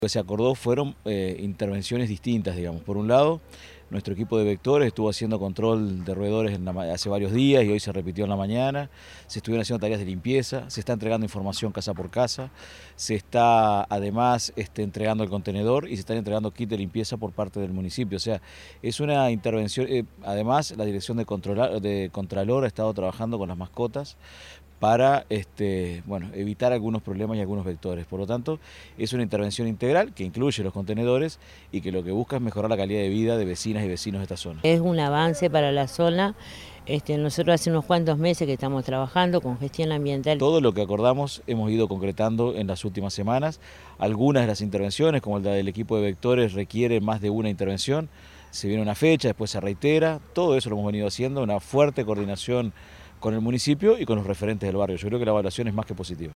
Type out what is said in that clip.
Lo que se acordó fueron intervenciones distintas, digamos. Por un lado, nuestro equipo de vectores estuvo haciendo control de roedores hace varios días y hoy se repitió en la mañana. Se estuvieron haciendo tareas de limpieza, se está entregando información casa por casa, se está además entregando el contenedor y se están entregando kits de limpieza por parte del municipio. O sea, es una intervención. Además, la Dirección de Contralor ha estado trabajando con las mascotas para evitar algunos problemas y algunos vectores. Por lo tanto, es una intervención integral que incluye los contenedores y que lo que busca es mejorar la calidad de vida de vecinas y vecinos de esta zona. Es un avance para la zona. Nosotros hace unos cuantos meses que estamos trabajando con gestión ambiental. Todo lo que acordamos hemos ido concretando en las últimas semanas. Algunas de las intervenciones, como la del equipo de vectores, requiere más de una intervención. Se viene una fecha, después se reitera. Todo eso lo hemos venido haciendo, una fuerte coordinación con el municipio y con los referentes del barrio. Yo creo que la evaluación es más que positiva.